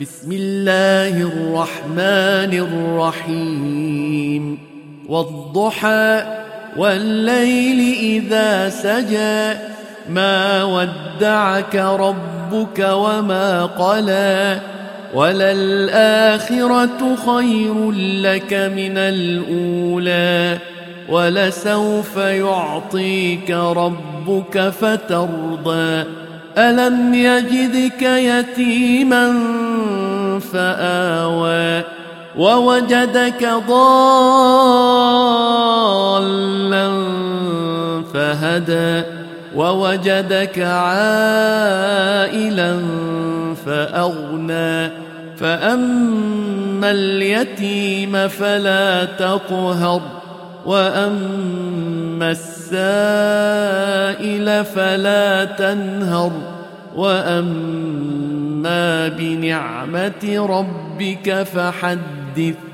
بسم الله الرحمن الرحيم والضحى والليل إذا سجى ما ودعك ربك وما قلى وللآخرة خير لك من الأولى ولسوف يعطيك ربك فترضى ألم يجدك يتيما فآوى ووجدك ضالا فهدى ووجدك عائلا فأغنى فأما اليتيم فلا تقهر وأما السائل فلا تنهر وأما بنعمة ربك فحدث